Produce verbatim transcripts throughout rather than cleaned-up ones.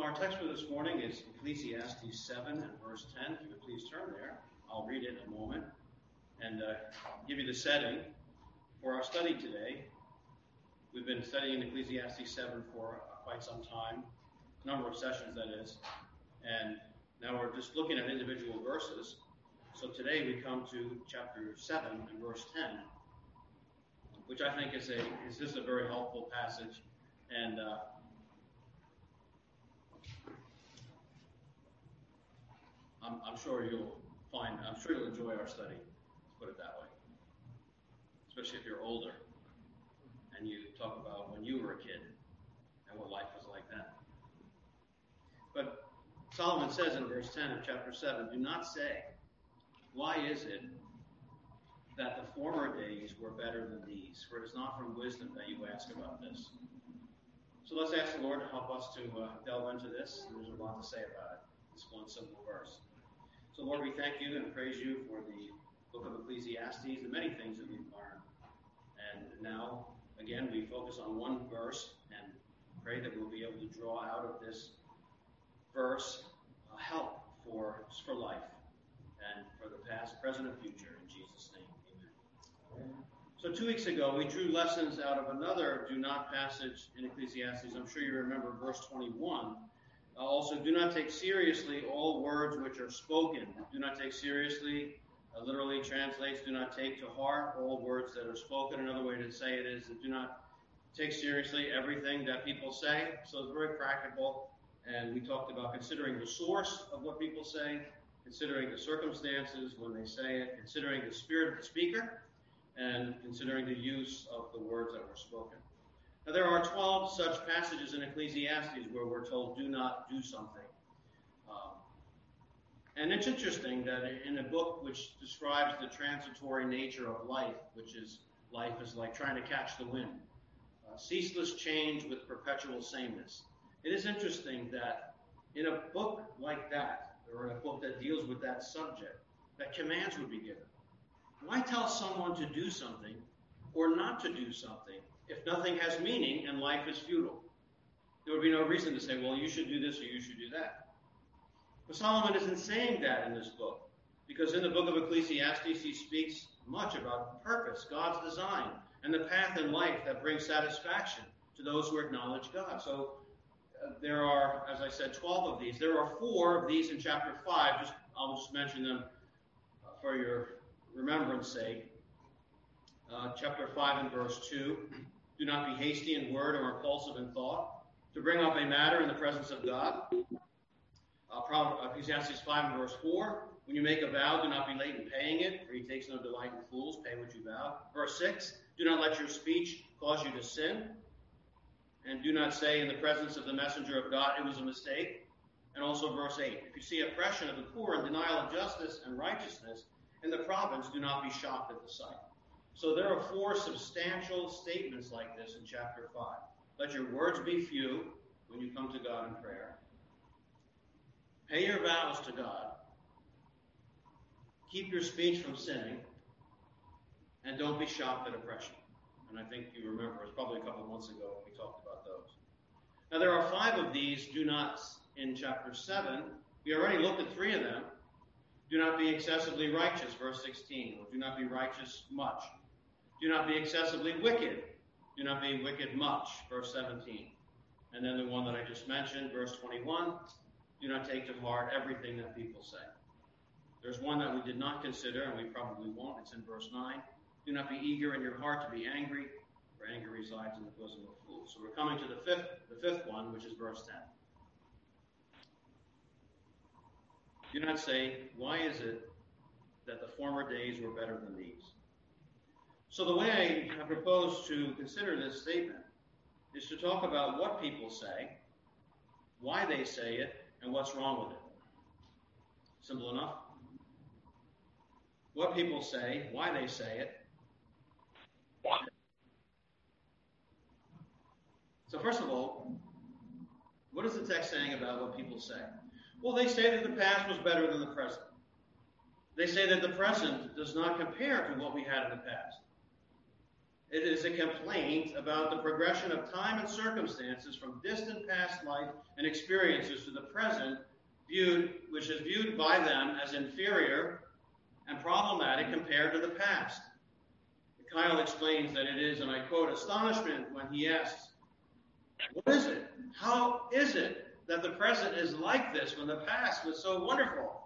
our text for this morning is Ecclesiastes seven and verse ten. If you would please turn there. I'll read it in a moment and uh, give you the setting for our study today. We've been studying Ecclesiastes seven for uh, quite some time, a number of sessions that is, and now we're just looking at individual verses. So today we come to chapter seven and verse ten, which I think is a is just a very helpful passage, and uh, I'm, I'm sure you'll find, I'm sure you'll enjoy our study, let's put it that way, especially if you're older and you talk about when you were a kid and what life was like then. But Solomon says in verse ten of chapter seven, do not say, why is it that the former days were better than these? For it is not from wisdom that you ask about this. So let's ask the Lord to help us to uh, delve into this. There's a lot to say about it. This one simple verse. So Lord, we thank you and praise you for the book of Ecclesiastes, the many things that we've learned. And now, again, we focus on one verse and pray that we'll be able to draw out of this verse uh, help for, for life and for the past, present, and future. In Jesus' name, amen. So two weeks ago, we drew lessons out of another do not passage in Ecclesiastes. I'm sure you remember verse twenty-one. Uh, also, do not take seriously all words which are spoken. Do not take seriously, uh, literally translates, do not take to heart all words that are spoken. Another way to say it is that do not take seriously everything that people say. So it's very practical. And we talked about considering the source of what people say, considering the circumstances when they say it, considering the spirit of the speaker, and considering the use of the words that were spoken. Now, there are twelve such passages in Ecclesiastes where we're told, do not do something. Um, and it's interesting that in a book which describes the transitory nature of life, which is life is like trying to catch the wind, uh, ceaseless change with perpetual sameness. It is interesting that in a book like that, or in a book that deals with that subject, that commands would be given. Why tell someone to do something or not to do something if nothing has meaning and life is futile? There would be no reason to say, well, you should do this or you should do that. But Solomon isn't saying that in this book, because in the book of Ecclesiastes, he speaks much about purpose, God's design, and the path in life that brings satisfaction to those who acknowledge God. So uh, there are, as I said, twelve of these. There are four of these in chapter five. Just I'll just mention them uh, for your remembrance sake. Uh, chapter five and verse two. Do not be hasty in word or impulsive in thought, to bring up a matter in the presence of God. Uh, Ecclesiastes five and verse four. When you make a vow, do not be late in paying it, for he takes no delight in fools. Pay what you vow. Verse six. Do not let your speech cause you to sin. And do not say in the presence of the messenger of God, it was a mistake. And also verse eight. If you see oppression of the poor and denial of justice and righteousness in the province, do not be shocked at the sight. So there are four substantial statements like this in chapter five. Let your words be few when you come to God in prayer. Pay your vows to God. Keep your speech from sinning. And don't be shocked at oppression. And I think you remember, it was probably a couple of months ago when we talked about those. Now there are five of these do nots in chapter seven. We already looked at three of them. Do not be excessively righteous, verse sixteen. Or do not be righteous much. Do not be excessively wicked. Do not be wicked much, verse seventeen. And then the one that I just mentioned, verse twenty-one. Do not take to heart everything that people say. There's one that we did not consider, and we probably won't. It's in verse nine. Do not be eager in your heart to be angry, for anger resides in the bosom of fools. So we're coming to the fifth, the fifth one, which is verse ten. Do not say, why is it that the former days were better than these? So the way I propose to consider this statement is to talk about what people say, why they say it, and what's wrong with it. Simple enough. What people say, why they say it. So first of all, what is the text saying about what people say? Well, they say that the past was better than the present. They say that the present does not compare to what we had in the past. It is a complaint about the progression of time and circumstances from distant past life and experiences to the present, viewed, which is viewed by them as inferior and problematic compared to the past. Kyle explains that it is, and I quote, astonishment when he asks, what is it? How is it that the present is like this when the past was so wonderful?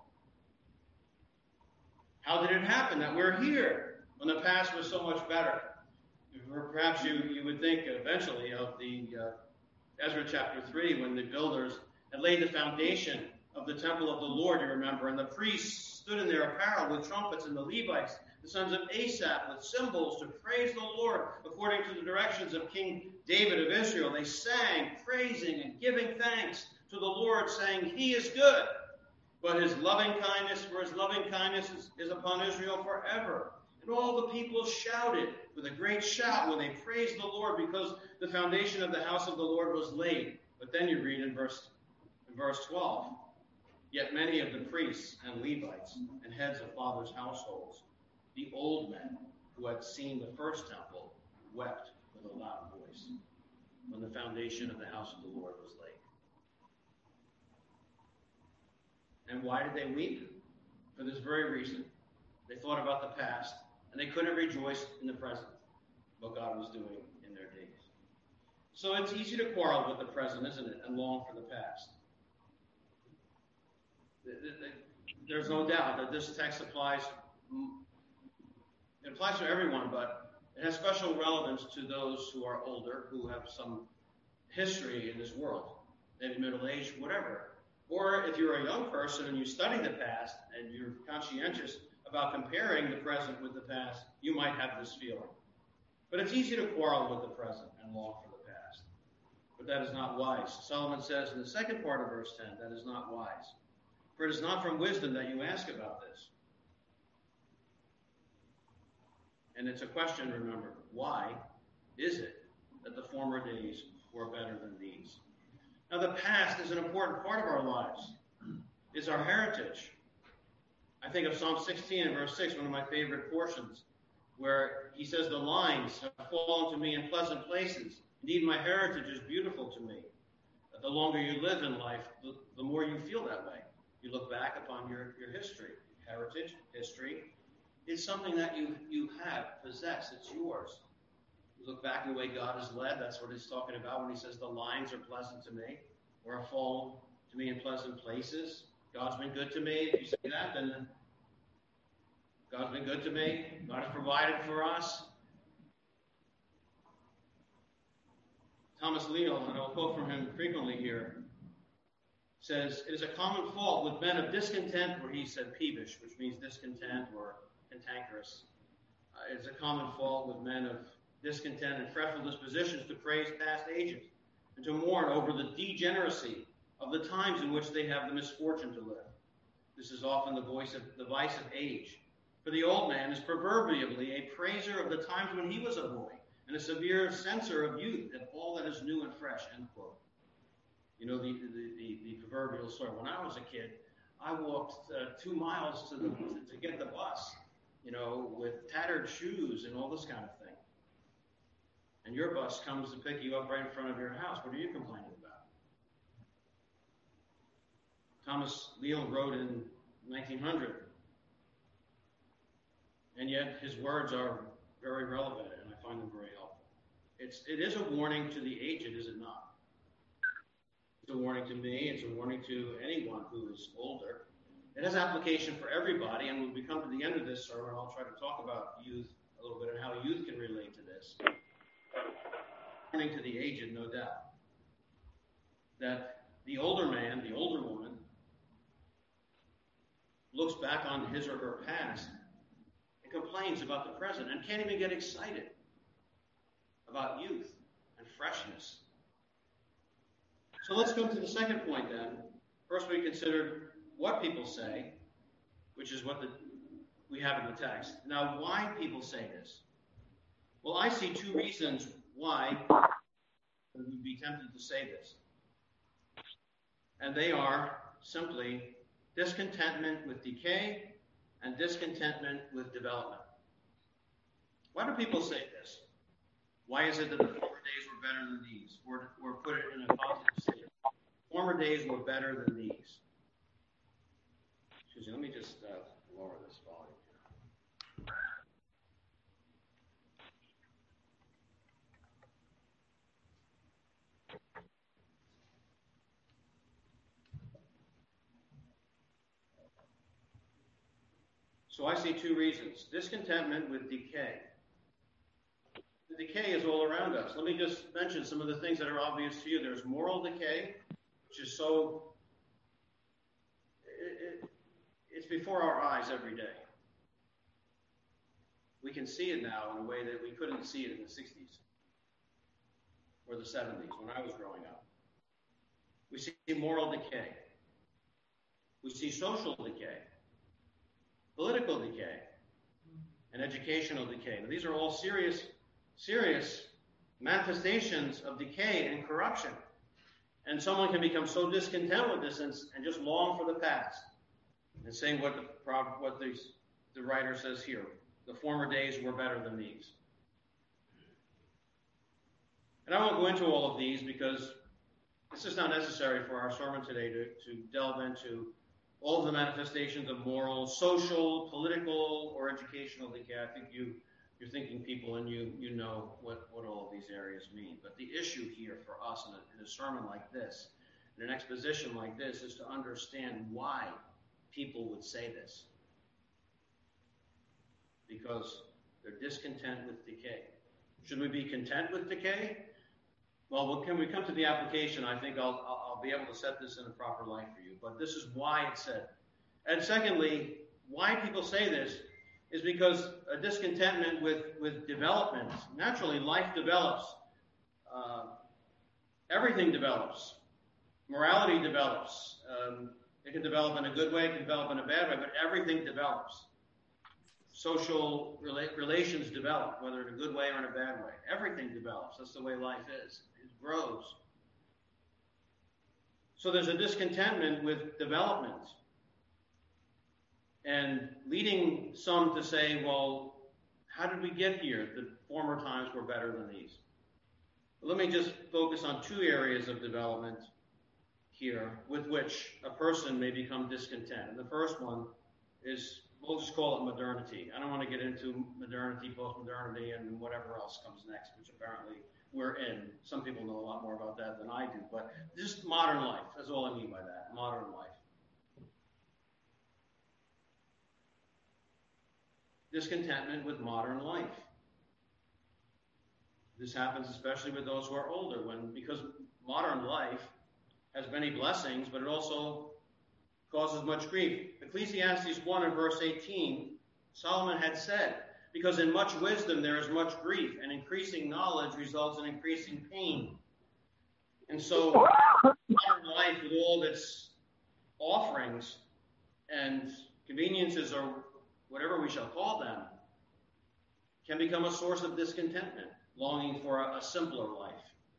How did it happen that we're here when the past was so much better? Perhaps you, you would think eventually of the uh, Ezra chapter three, when the builders had laid the foundation of the temple of the Lord, you remember, and the priests stood in their apparel with trumpets, and the Levites, the sons of Asaph, with cymbals to praise the Lord according to the directions of King David of Israel. They sang, praising and giving thanks to the Lord, saying, He is good, but His loving kindness, for His loving kindness is, is upon Israel forever. And all the people shouted with a great shout when they praised the Lord, because the foundation of the house of the Lord was laid. But then you read in verse, in verse twelve, yet many of the priests and Levites and heads of fathers' households, the old men who had seen the first temple, wept with a loud voice when the foundation of the house of the Lord was laid. And why did they weep? For this very reason. They thought about the past, and they couldn't rejoice in the present, what God was doing in their days. So it's easy to quarrel with the present, isn't it, and long for the past. There's no doubt that this text applies, it applies to everyone, but it has special relevance to those who are older, who have some history in this world, maybe middle age, whatever. Or if you're a young person and you study the past and you're conscientious about comparing the present with the past, you might have this feeling. But it's easy to quarrel with the present and long for the past. But that is not wise. Solomon says in the second part of verse ten, that is not wise. For it is not from wisdom that you ask about this. And it's a question, remember, why is it that the former days were better than these? Now, the past is an important part of our lives. It's our heritage. I think of Psalm sixteen and verse six, one of my favorite portions, where he says, the lines have fallen to me in pleasant places. Indeed, my heritage is beautiful to me. But the longer you live in life, the, the more you feel that way. You look back upon your, your history. Heritage, history, is something that you, you have, possess. It's yours. You look back at the way God has led. That's what he's talking about when he says the lines are pleasant to me, or have fallen to me in pleasant places. God's been good to me. If you say that, then God's been good to me. God has provided for us. Thomas Leal, and I'll quote from him frequently here, says, it is a common fault with men of discontent, or he said peevish, which means discontent or cantankerous. Uh, it's a common fault with men of discontent and fretful dispositions to praise past ages and to mourn over the degeneracy of the times in which they have the misfortune to live. This is often the voice of the vice of age. For the old man is proverbially a praiser of the times when he was a boy and a severe censor of youth and all that is new and fresh, end quote. You know, the, the, the, the proverbial story. When I was a kid, I walked uh, two miles to, the, to, to get the bus, you know, with tattered shoes and all this kind of thing. And your bus comes to pick you up right in front of your house. What are you complaining about? Thomas Leal wrote in nineteen hundred. And yet his words are very relevant, and I find them very helpful. It's, it is a warning to the aged, is it not? It's a warning to me. It's a warning to anyone who is older. It has application for everybody, and when we come to the end of this sermon, I'll try to talk about youth a little bit and how youth can relate to this. Warning to the aged, no doubt, that the older man, the older woman, looks back on his or her past and complains about the present and can't even get excited about youth and freshness. So let's go to the second point then. First we considered what people say, which is what the, we have in the text. Now, why people say this? Well, I see two reasons why we would be tempted to say this. And they are simply discontentment with decay and discontentment with development. Why do people say this? Why is it that the former days were better than these? Or, or put it in a positive state. Former days were better than these. Excuse me, let me just uh, lower this volume here. So I see two reasons. Discontentment with decay. The decay is all around us. Let me just mention some of the things that are obvious to you. There's moral decay, which is so, it, it, it's before our eyes every day. We can see it now in a way that we couldn't see it in the sixties or the seventies when I was growing up. We see moral decay. We see social decay, political decay, and educational decay. Now, these are all serious, serious manifestations of decay and corruption. And someone can become so discontent with this and, and just long for the past. And say what the what the, the writer says here. The former days were better than these. And I won't go into all of these because this is not necessary for our sermon today to, to delve into all of the manifestations of moral, social, political, or educational decay. I think you, you're thinking people and you, you know what, what all of these areas mean. But the issue here for us in a, in a sermon like this, in an exposition like this, is to understand why people would say this. Because they're discontent with decay. Should we be content with decay? Well, when we come to the application, I think I'll, I'll be able to set this in a proper light for you. But this is why it's said. And secondly, why people say this is because a discontentment with, with development. Naturally, life develops. Uh, everything develops. Morality develops. Um, it can develop in a good way, it can develop in a bad way, but everything develops. Social rela- relations develop, whether in a good way or in a bad way. Everything develops. That's the way life is. It grows. So there's a discontentment with development. And leading some to say, well, how did we get here? The former times were better than these. But let me just focus on two areas of development here with which a person may become discontent. And the first one is, we'll just call it modernity. I don't want to get into modernity, post-modernity, and whatever else comes next, which apparently we're in. Some people know a lot more about that than I do. But just modern life. That's all I mean by that, modern life. Discontentment with modern life. This happens especially with those who are older, when because modern life has many blessings, but it also causes much grief. Ecclesiastes one and verse eighteen, Solomon had said, because in much wisdom there is much grief, and increasing knowledge results in increasing pain. And so modern life, with all of its offerings and conveniences, or whatever we shall call them, can become a source of discontentment, longing for a, a simpler life.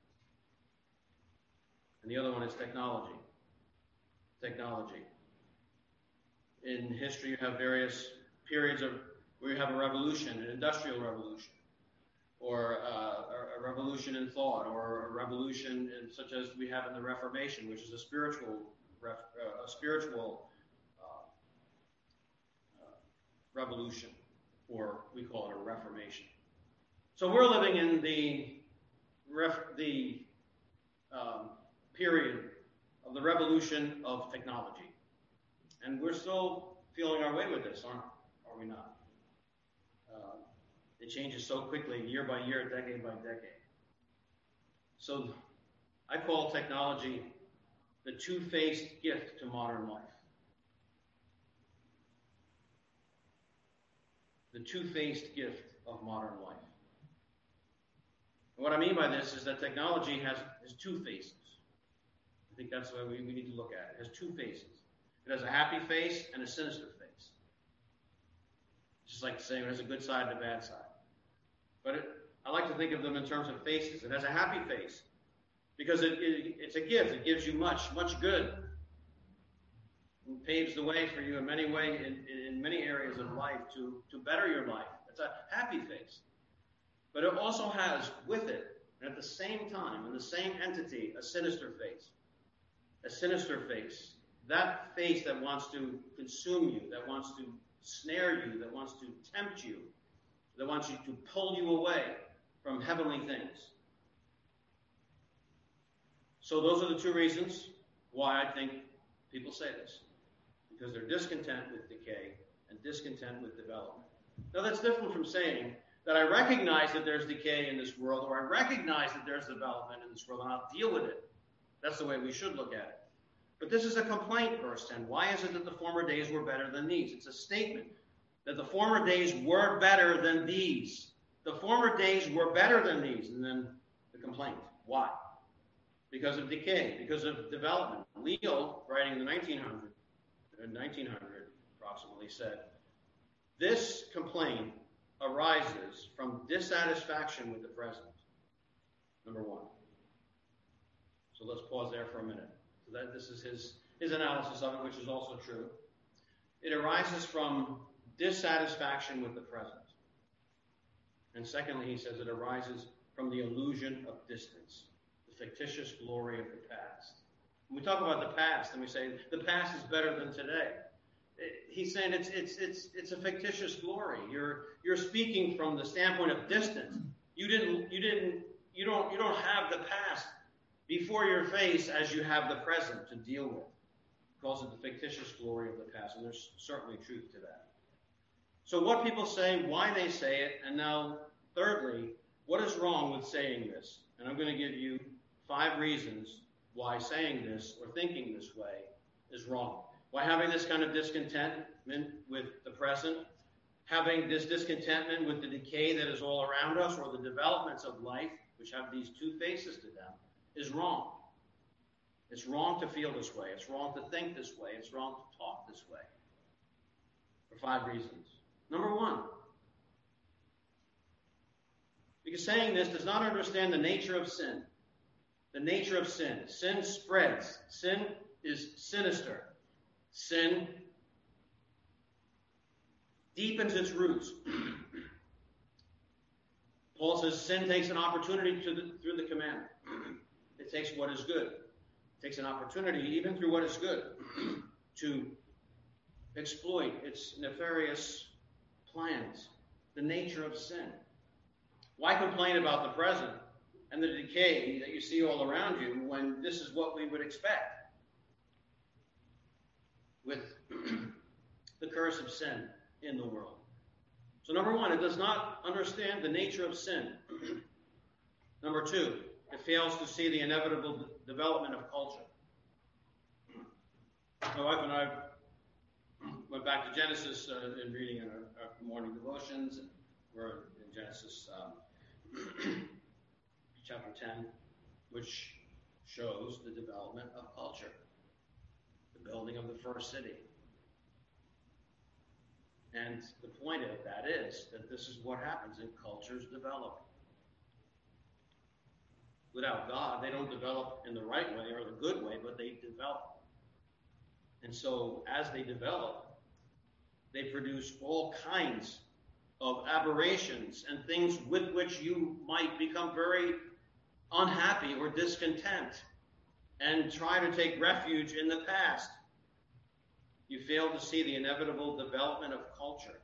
And the other one is technology. Technology. In history, you have various periods of where you have a revolution, an industrial revolution, or uh, a revolution in thought, or a revolution in, such as we have in the Reformation, which is a spiritual, ref, uh, a spiritual uh, uh, revolution, or we call it a reformation. So we're living in the ref, the um, period of the revolution of technology. And we're still feeling our way with this, aren't are we not? Uh, it changes so quickly, year by year, decade by decade. So I call technology the two-faced gift to modern life. The two-faced gift of modern life. And what I mean by this is that technology has, has two faces. I think that's the way we, we need to look at it. It has two faces. It has a happy face and a sinister face. Just like saying it has a good side and a bad side. But it, I like to think of them in terms of faces. It has a happy face because it, it, it's a gift. It gives you much, much good. It paves the way for you in many ways, in, in many areas of life to, to better your life. It's a happy face. But it also has with it, and at the same time, in the same entity, a sinister face. A sinister face. That face that wants to consume you, that wants to snare you, that wants to tempt you, that wants you to pull you away from heavenly things. So those are the two reasons why I think people say this. Because they're discontent with decay and discontent with development. Now that's different from saying that I recognize that there's decay in this world, or I recognize that there's development in this world, and I'll deal with it. That's the way we should look at it. But this is a complaint, verse ten. Why is it that the former days were better than these? It's a statement that the former days were better than these. The former days were better than these. And then the complaint. Why? Because of decay, because of development. Leo, writing in the nineteen hundred, nineteen hundred approximately, said, this complaint arises from dissatisfaction with the present. Number one. So let's pause there for a minute. So that this is his, his analysis of it, which is also true. It arises from dissatisfaction with the present. And secondly, he says it arises from the illusion of distance, the fictitious glory of the past. When we talk about the past and we say the past is better than today, he's saying it's it's it's it's a fictitious glory. You're you're speaking from the standpoint of distance. You didn't you didn't you don't you don't have the past before your face as you have the present to deal with. He calls it the fictitious glory of the past, and there's certainly truth to that. So what people say, why they say it, and now thirdly, what is wrong with saying this? And I'm going to give you five reasons why saying this or thinking this way is wrong. Why having this kind of discontentment with the present, having this discontentment with the decay that is all around us, or the developments of life, which have these two faces to them, is wrong. It's wrong to feel this way. It's wrong to think this way. It's wrong to talk this way. For five reasons. Number one, because saying this does not understand the nature of sin. The nature of sin. Sin spreads. Sin is sinister. Sin deepens its roots. Paul says sin takes an opportunity to the, through the commandment. It takes what is good. It takes an opportunity, even through what is good, to exploit its nefarious plans. The nature of sin. Why complain about the present and the decay that you see all around you when this is what we would expect with the curse of sin in the world? So number one, it does not understand the nature of sin. Number two, it fails to see the inevitable d- development of culture. My wife and I went back to Genesis uh, in reading our, our morning devotions. And we're in Genesis um, chapter ten, which shows the development of culture, the building of the first city. And the point of that is that this is what happens in cultures develop. Without God, they don't develop in the right way or the good way, but they develop. And so as they develop, they produce all kinds of aberrations and things with which you might become very unhappy or discontent and try to take refuge in the past. You fail to see the inevitable development of culture.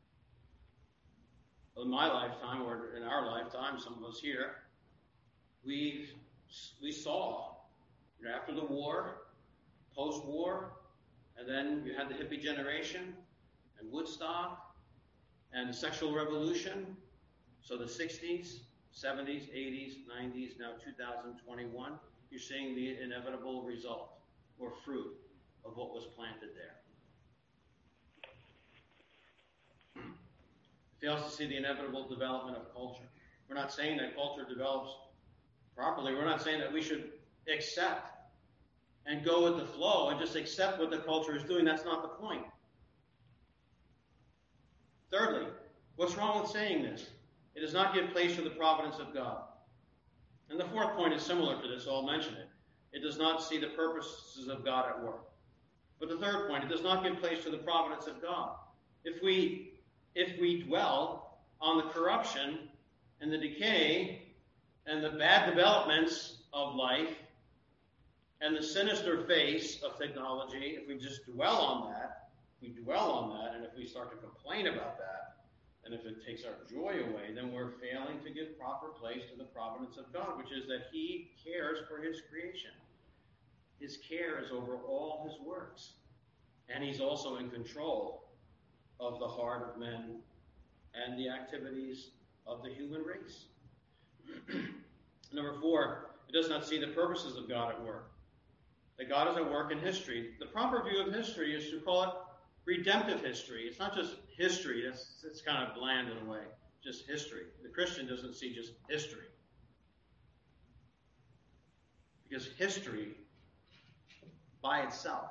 In my lifetime, or in our lifetime, some of us here, we we saw after the war, post-war, and then you had the hippie generation and Woodstock and the sexual revolution. So the sixties, seventies, eighties, nineties, now two thousand twenty-one, you're seeing the inevitable result or fruit of what was planted there. It fails to see the inevitable development of culture. We're not saying that culture develops properly. We're not saying that we should accept and go with the flow and just accept what the culture is doing. That's not the point. Thirdly, what's wrong with saying this? It does not give place to the providence of God. And the fourth point is similar to this, so I'll mention it. It does not see the purposes of God at work. But the third point, it does not give place to the providence of God. If we, if we dwell on the corruption and the decay and the bad developments of life and the sinister face of technology, if we just dwell on that, if we dwell on that, and if we start to complain about that, and if it takes our joy away, then we're failing to give proper place to the providence of God, which is that he cares for his creation. His care is over all his works. And he's also in control of the heart of men and the activities of the human race. Number four, it does not see the purposes of God at work. That God is at work in history. The proper view of history is to call it redemptive history. It's not just history. That's, it's kind of bland in a way. Just history. The Christian doesn't see just history. Because history, by itself,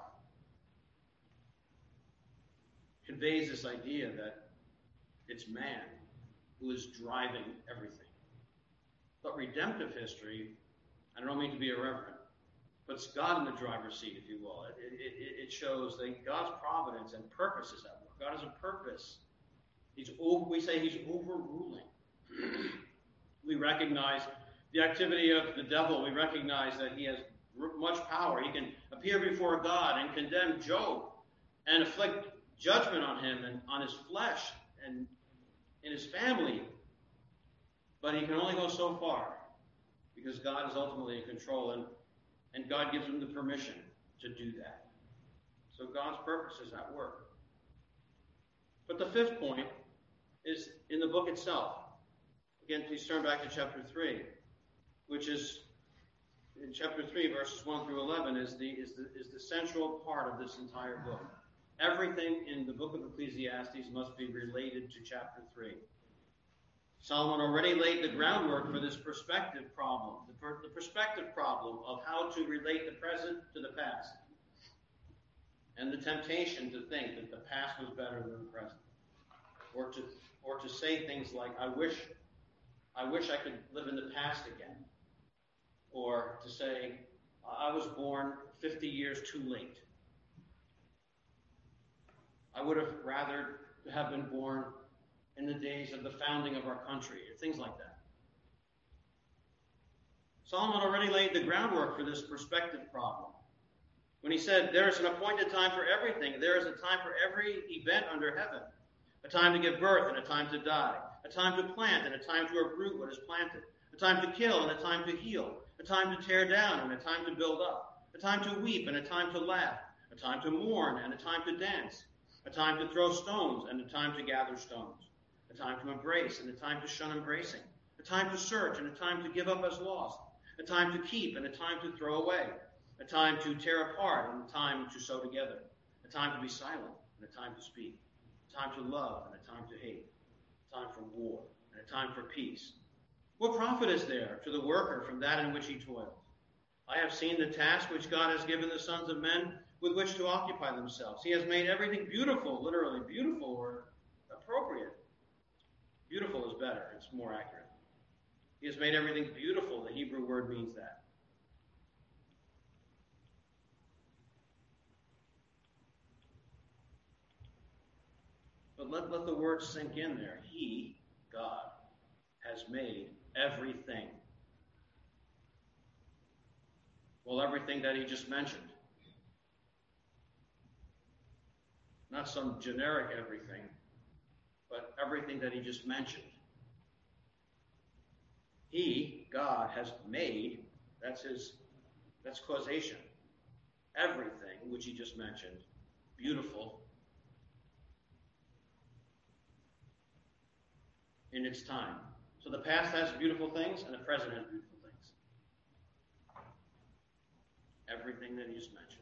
conveys this idea that it's man who is driving everything. But redemptive history, I don't mean to be irreverent, puts God in the driver's seat, if you will. It, it, it shows that God's providence and purpose is at work. God has a purpose. He's over, we say he's overruling. We recognize the activity of the devil. We recognize that he has much power. He can appear before God and condemn Job and inflict judgment on him and on his flesh and in his family. But he can only go so far because God is ultimately in control, and, and God gives him the permission to do that. So God's purpose is at work. But the fifth point is in the book itself. Again, please turn back to chapter three, which is in chapter three, verses one through eleven, is the, is the, is the central part of this entire book. Everything in the book of Ecclesiastes must be related to chapter three. Solomon already laid the groundwork for this perspective problem, the, per, the perspective problem of how to relate the present to the past, and the temptation to think that the past was better than the present, or to or to say things like, "I wish, I wish I could live in the past again," or to say, "I was born fifty years too late. I would have rather have been born in the days of the founding of our country," or things like that. Solomon already laid the groundwork for this perspective problem when he said, "There is an appointed time for everything. There is a time for every event under heaven. A time to give birth and a time to die. A time to plant and a time to uproot what is planted. A time to kill and a time to heal. A time to tear down and a time to build up. A time to weep and a time to laugh. A time to mourn and a time to dance. A time to throw stones and a time to gather stones. A time to embrace and a time to shun embracing. A time to search and a time to give up as lost. A time to keep and a time to throw away. A time to tear apart and a time to sew together. A time to be silent and a time to speak. A time to love and a time to hate. A time for war and a time for peace. What profit is there to the worker from that in which he toils? I have seen the task which God has given the sons of men with which to occupy themselves. He has made everything beautiful, literally beautiful or appropriate. Beautiful is better. It's more accurate. He has made everything beautiful. The Hebrew word means that. But let, let the word sink in there. He, God, has made everything. Well, everything that he just mentioned. Not some generic everything, but everything that he just mentioned. He, God, has made, that's his, that's causation, everything which he just mentioned, beautiful in its time. So the past has beautiful things and the present has beautiful things. Everything that he just mentioned.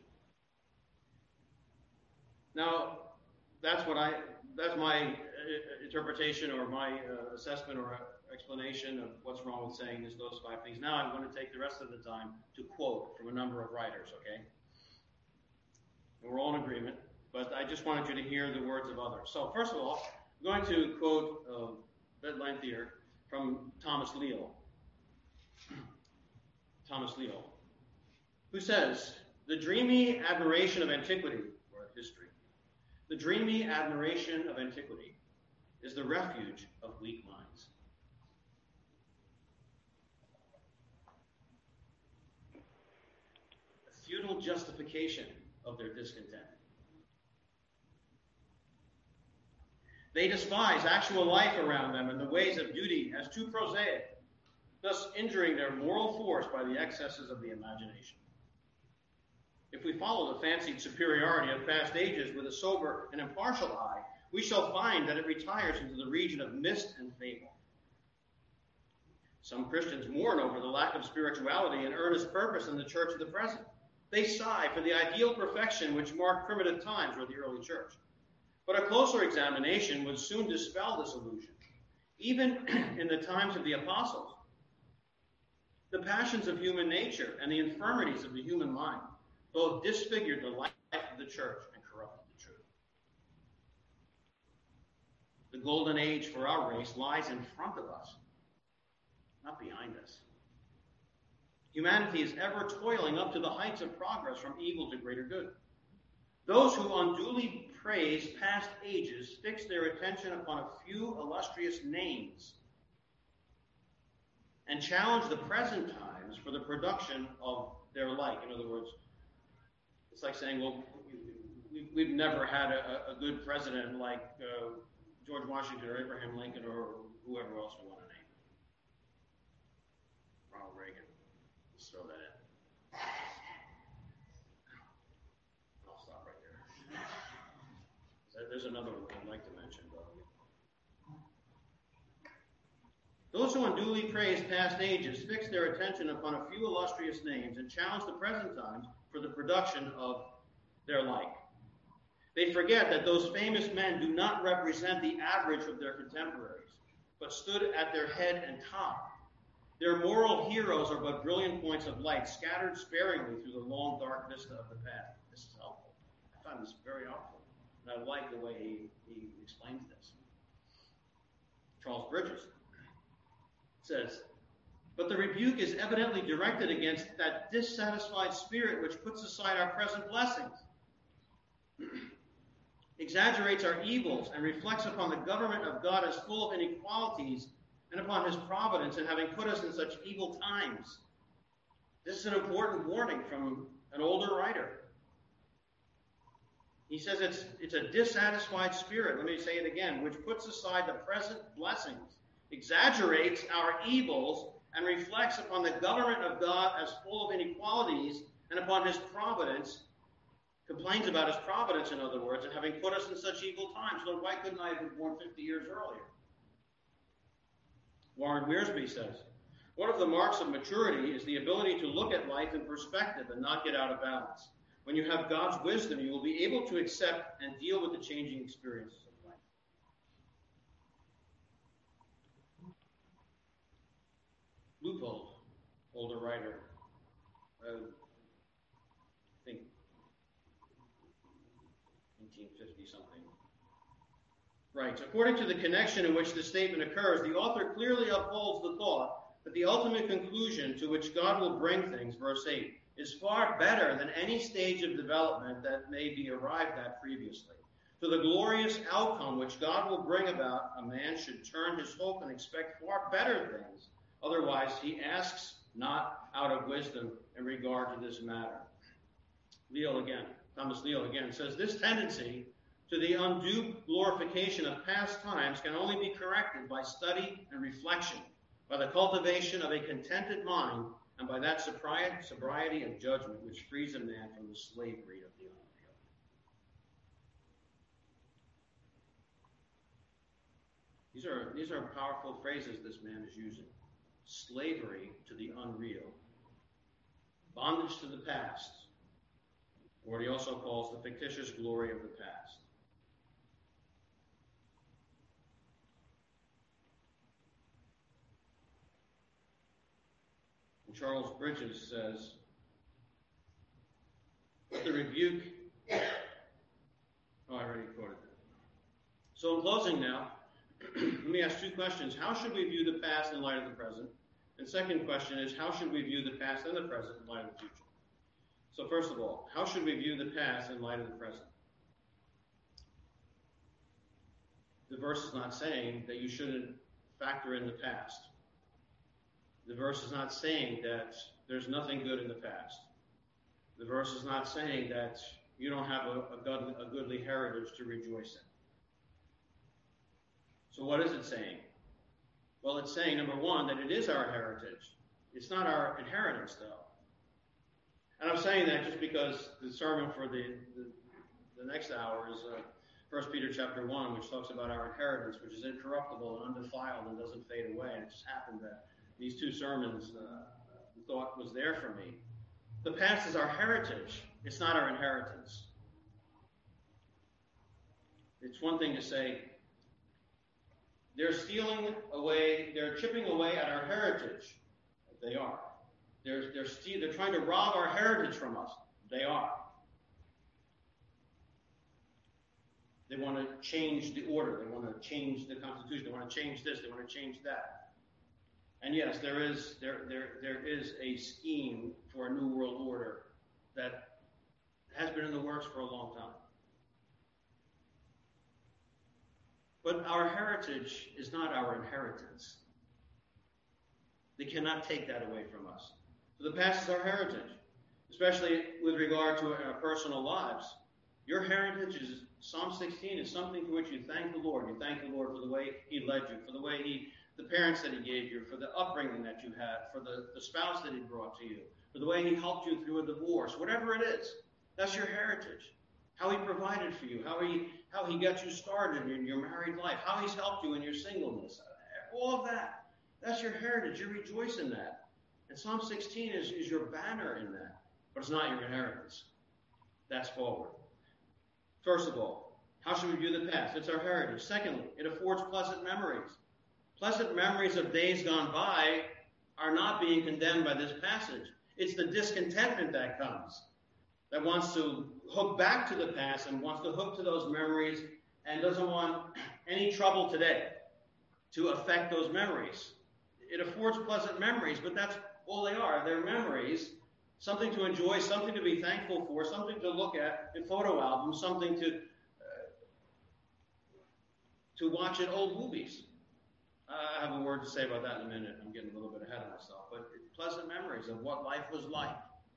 Now, that's what I, that's my interpretation or my uh, assessment or explanation of what's wrong with saying this, those five things. Now I'm going to take the rest of the time to quote from a number of writers, okay? And we're all in agreement, but I just wanted you to hear the words of others. So first of all, I'm going to quote uh, a bit lengthier from Thomas Leal. Thomas Leal, who says, "The dreamy admiration of antiquity," or history, "the dreamy admiration of antiquity is the refuge of weak minds. justification of their discontent. They despise actual life around them and the ways of duty as too prosaic, thus injuring their moral force by the excesses of the imagination. If we follow the fancied superiority of past ages with a sober and impartial eye, we shall find that it retires into the region of mist and fable. Some Christians mourn over the lack of spirituality and earnest purpose in the church of the present. They sigh for the ideal perfection which marked primitive times or the early church. But a closer examination would soon dispel this illusion. Even in the times of the apostles, the passions of human nature and the infirmities of the human mind both disfigured the life of the church and corrupted the truth. The golden age for our race lies in front of us, not behind us. Humanity is ever toiling up to the heights of progress from evil to greater good. Those who unduly praise past ages fix their attention upon a few illustrious names and challenge the present times for the production of their like. In other words, it's like saying, well, we've never had a, a good president like uh, George Washington or Abraham Lincoln or whoever else we want to name. Ronald Reagan. Let's throw that in. I'll stop right there. There's another one I'd like to mention, though. Those who unduly praise past ages fix their attention upon a few illustrious names and challenge the present times for the production of their like. They forget that those famous men do not represent the average of their contemporaries, but stood at their head and top. Their moral heroes are but brilliant points of light, scattered sparingly through the long, dark vista of the path. This is helpful. I find this very helpful, and I like the way he, he explains this. Charles Bridges says, but the rebuke is evidently directed against that dissatisfied spirit which puts aside our present blessings, exaggerates our evils, and reflects upon the government of God as full of inequalities and upon his providence in having put us in such evil times. This is an important warning from an older writer. He says it's, it's a dissatisfied spirit, let me say it again, which puts aside the present blessings, exaggerates our evils, and reflects upon the government of God as full of inequalities and upon his providence, complains about his providence, in other words, and having put us in such evil times. Lord, why couldn't I have been born fifty years earlier? Warren Wiersbe says, one of the marks of maturity is the ability to look at life in perspective and not get out of balance. When you have God's wisdom, you will be able to accept and deal with the changing experiences of life. Leupold, older writer, uh, I think eighteen fifty something, writes, according to the connection in which this statement occurs, the author clearly upholds the thought that the ultimate conclusion to which God will bring things, verse eight, is far better than any stage of development that may be arrived at previously. To the glorious outcome which God will bring about, a man should turn his hope and expect far better things. Otherwise, he asks not out of wisdom in regard to this matter. Leal again, Thomas Leal again says, this tendency to the undue glorification of past times can only be corrected by study and reflection, by the cultivation of a contented mind, and by that sobriety of judgment which frees a man from the slavery of the unreal. These are, these are powerful phrases this man is using. Slavery to the unreal. Bondage to the past. Or what he also calls the fictitious glory of the past. And Charles Bridges says, the rebuke, oh, I already quoted that. So in closing now, let me ask two questions. How should we view the past in light of the present? And second question is, how should we view the past and the present in light of the future? So first of all, how should we view the past in light of the present? The verse is not saying that you shouldn't factor in the past. The verse is not saying that there's nothing good in the past. The verse is not saying that you don't have a, a, godly, a goodly heritage to rejoice in. So what is it saying? Well, it's saying, number one, that it is our heritage. It's not our inheritance, though. And I'm saying that just because the sermon for the, the, the next hour is uh, First Peter chapter one, which talks about our inheritance, which is incorruptible and undefiled and doesn't fade away. And it just happened that these two sermons, uh, the thought was there for me. The past is our heritage. It's not our inheritance. It's one thing to say, they're stealing away, they're chipping away at our heritage. They are. They're, they're, ste- they're trying to rob our heritage from us. They are. They want to change the order. They want to change the Constitution. They want to change this. They want to change that. And yes, there is there there there is a scheme for a new world order that has been in the works for a long time. But our heritage is not our inheritance. They cannot take that away from us. So the past is our heritage, especially with regard to our personal lives. Your heritage is, Psalm sixteen is something for which you thank the Lord. You thank the Lord for the way He led you, for the way He, the parents that He gave you, for the upbringing that you had, for the, the spouse that He brought to you, for the way He helped you through a divorce, whatever it is. That's your heritage. How He provided for you, how He how He got you started in your married life, how He's helped you in your singleness, all of that. That's your heritage. You rejoice in that. And Psalm sixteen is, is your banner in that, but it's not your inheritance. That's forward. First of all, how should we view the past? It's our heritage. Secondly, it affords pleasant memories. Pleasant memories of days gone by are not being condemned by this passage. It's the discontentment that comes, that wants to hook back to the past and wants to hook to those memories and doesn't want any trouble today to affect those memories. It affords pleasant memories, but that's all they are. They're memories, something to enjoy, something to be thankful for, something to look at in photo albums, something to uh, to watch in old movies. I have a word to say about that in a minute. I'm getting a little bit ahead of myself. But pleasant memories of what life was like.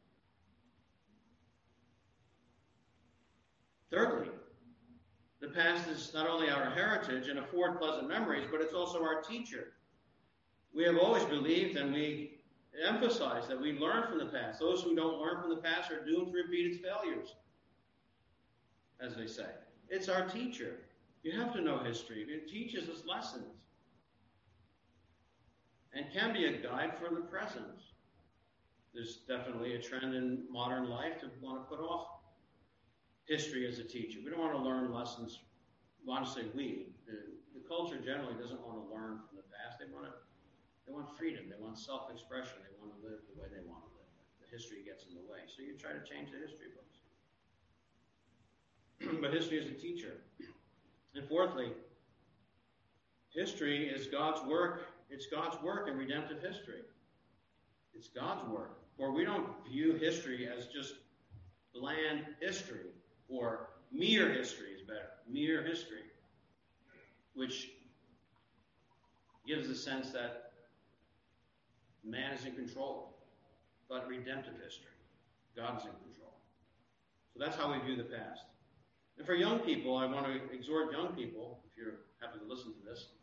Thirdly, the past is not only our heritage and afford pleasant memories, but it's also our teacher. We have always believed and we emphasize that we learn from the past. Those who don't learn from the past are doomed to repeat its failures, as they say. It's our teacher. You have to know history. It teaches us lessons and can be a guide for the present. There's definitely a trend in modern life to want to put off history as a teacher. We don't want to learn lessons. I want to say we. The, the culture generally doesn't want to learn from the past. They want to. They want freedom. They want self-expression. They want to live the way they want to live. The history gets in the way. So you try to change the history books. But history is a teacher. And fourthly, history is God's work. It's God's work in redemptive history. It's God's work. For we don't view history as just bland history, or mere history is better. Mere history, which gives the sense that man is in control, but redemptive history, God is in control. So that's how we view the past. And for young people, I want to exhort young people, if you're happy to listen to this,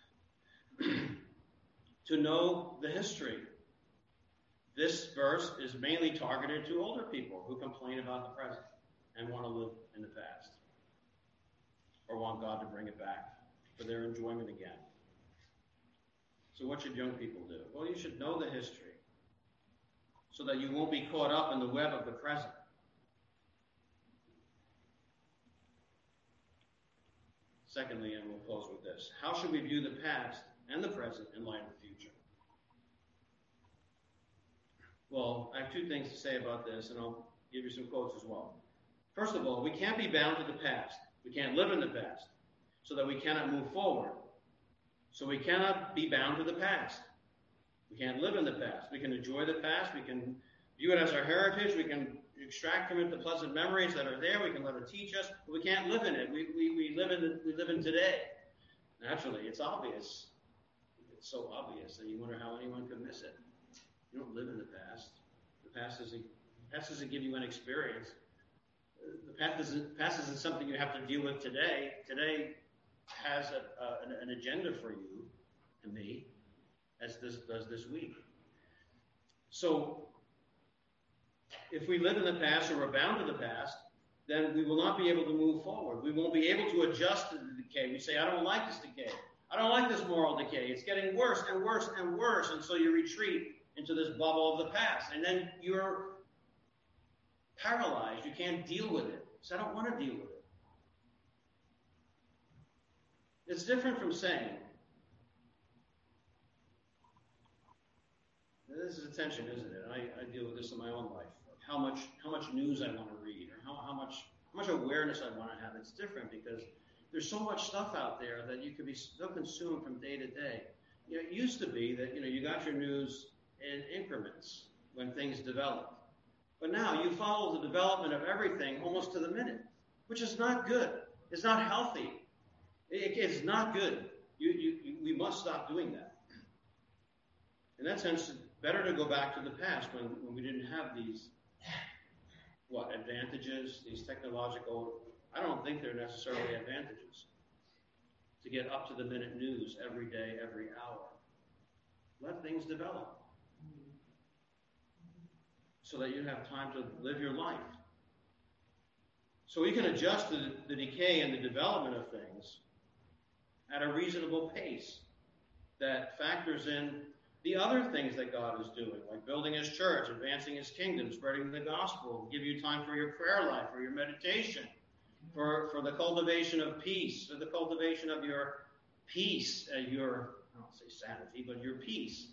to know the history. This verse is mainly targeted to older people who complain about the present and want to live in the past, or want God to bring it back for their enjoyment again. So what should young people do? Well, you should know the history so that you won't be caught up in the web of the present. Secondly, and we'll close with this, how should we view the past and the present in light of the future? Well, I have two things to say about this, and I'll give you some quotes as well. First of all, we can't be bound to the past. We can't live in the past, so that we cannot move forward. So we cannot be bound to the past. We can't live in the past. We can enjoy the past. We can view it as our heritage. We can extract from it the pleasant memories that are there. We can let it teach us, but we can't live in it. We, we, we, live, in the, we live in today. Naturally, it's obvious. It's so obvious that you wonder how anyone could miss it. You don't live in the past. The past is past doesn't give you an experience. The past isn't, past isn't something you have to deal with today. Today has a, a, an, an agenda for you and me, as this does this week. So, if we live in the past or we're bound to the past, then we will not be able to move forward. We won't be able to adjust to the decay. We say, I don't like this decay. I don't like this moral decay. It's getting worse and worse and worse. And so you retreat into this bubble of the past. And then you're paralyzed. You can't deal with it. So I don't want to deal with it. It's different from saying, this is a tension, isn't it? I, I deal with this in my own life. How much how much news I want to read, or how, how much how much awareness I want to have. It's different because there's so much stuff out there that you could be so consumed from day to day. You know, it used to be that you know you got your news in increments when things developed, but now you follow the development of everything almost to the minute, which is not good. It's not healthy. It, it's not good. You, you, you, we must stop doing that. In that sense, it's better to go back to the past when, when we didn't have these what advantages, these technological. I don't think they're necessarily advantages to get up to the minute news every day, every hour. Let things develop so that you have time to live your life. So we can adjust the, the decay and the development of things at a reasonable pace that factors in the other things that God is doing, like building his church, advancing his kingdom, spreading the gospel, give you time for your prayer life, for your meditation, for, for the cultivation of peace, for the cultivation of your peace, uh, your, I don't say sanity, but your peace.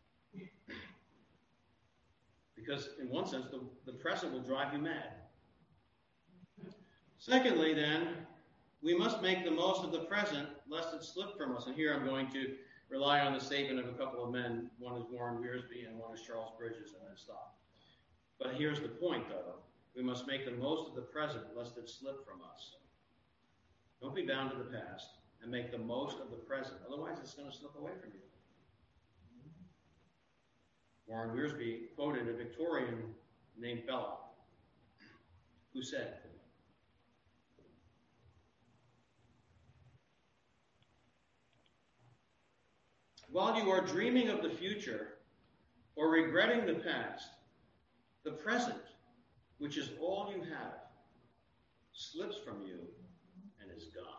Because in one sense, the, the present will drive you mad. Secondly, then, we must make the most of the present, lest it slip from us. And here I'm going to rely on the statement of a couple of men. One is Warren Wiersbe and one is Charles Bridges, and then stop. But here's the point, though. We must make the most of the present, lest it slip from us. Don't be bound to the past, and make the most of the present. Otherwise, it's going to slip away from you. Warren Wiersbe quoted a Victorian named Belloc, who said, while you are dreaming of the future or regretting the past, the present, which is all you have, slips from you and is gone.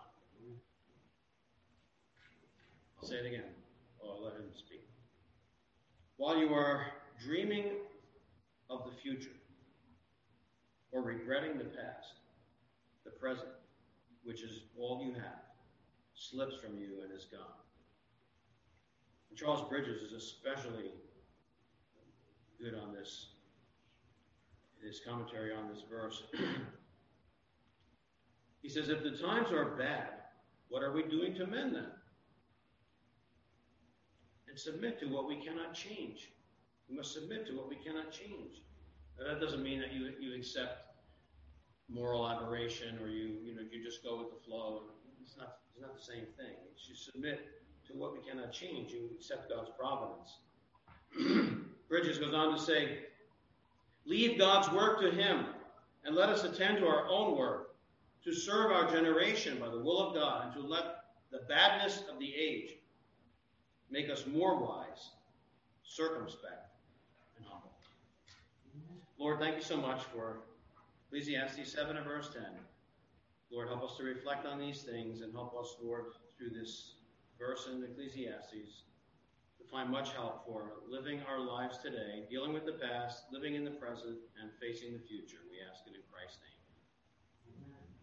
I'll say it again. Oh, I'll let him speak. While you are dreaming of the future or regretting the past, the present, which is all you have, slips from you and is gone. And Charles Bridges is especially good on this, his commentary on this verse. He says, if the times are bad, what are we doing to mend them? And submit to what we cannot change. We must submit to what we cannot change. Now, that doesn't mean that you you accept moral aberration or you you know you just go with the flow. It's not it's not the same thing. It's you submit to what we cannot change. You accept God's providence. Bridges goes on to say, leave God's work to him and let us attend to our own work, to serve our generation by the will of God, and to let the badness of the age make us more wise, circumspect, and humble. Lord, thank you so much for Ecclesiastes seven and verse ten. Lord, help us to reflect on these things and help us, Lord, through this verse in Ecclesiastes, to find much help for living our lives today, dealing with the past, living in the present, and facing the future. We ask it in Christ's name. Amen.